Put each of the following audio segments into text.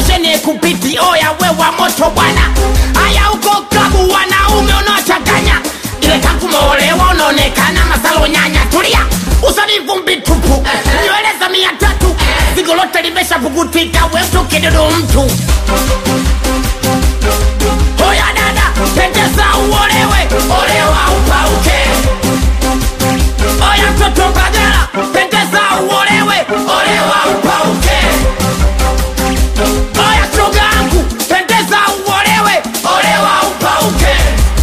fasheni kupiti oya wewa moto bwana. Aya uko klabu wanaume unaochanganya. Ile tangu umeolewa unaonekana masalo nyanya. Tulia usanifu mbitupu nywele za 300 zigo lote limesha pukutika wetu kidudu mtu. Oya dada pendeza uolewe olewa upauke. Oya mtoto bagala pendeza uolewe olewa upauke. Oya shoga yangu pendeza uolewe olewa upauke.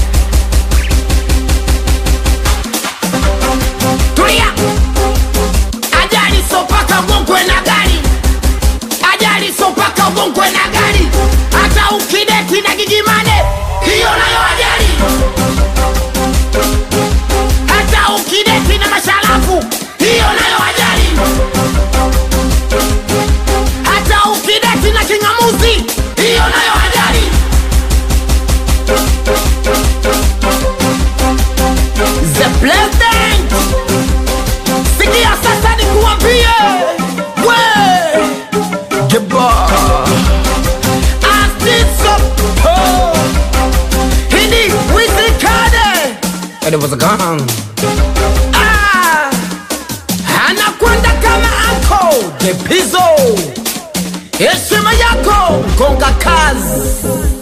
Tulia ajali sopaka ugongwe na gari. Ajali sopaka ugongwe na gari. Hata ukideti na gigimane hiyo nayo ajali. Hata ukideti na masharafu hiyo nayo ajali. Hata ukideti na kingamuzi hiyo nayo ajali. The President sikia sasa nikuambie we Jeba Hindi wizikade and it was a gun. Anakwenda kama Uncle The Pizzo. Heshima yako gonga kazi.